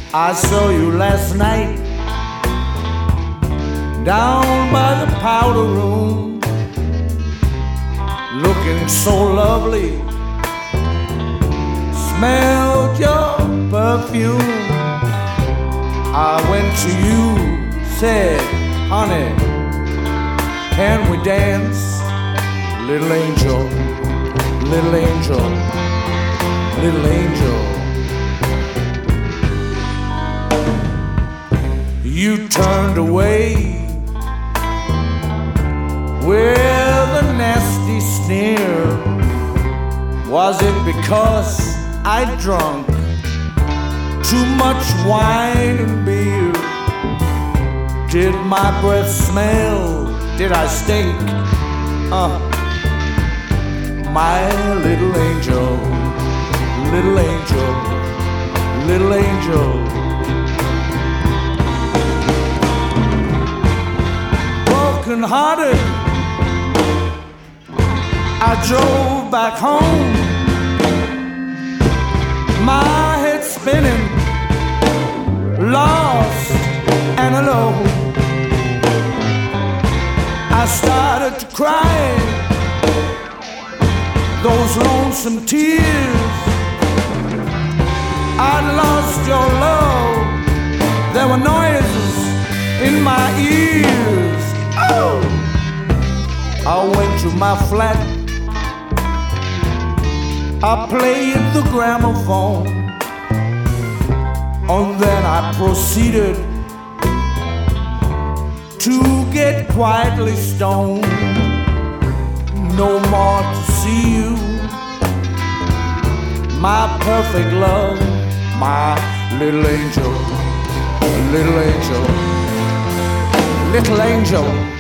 I saw you last night down by the powder room, looking so lovely. Smelled your perfume. I went to you, said, honey, can we dance? Little angel, little angel, little angel. You turned away with a nasty sneer. Was it because I drunk too much wine and beer? Did my breath smell? Did I stink? My little angel, little angel, little angel. Broken hearted, I drove back home, my head spinning, lost and alone. I started to cry those lonesome tears. I'd lost your love. There were noises in my ears. Oh! I went to my flat. I played the gramophone. And then I proceeded to get quietly stoned. No more to see you, my perfect love, my little angel, little angel, little angel.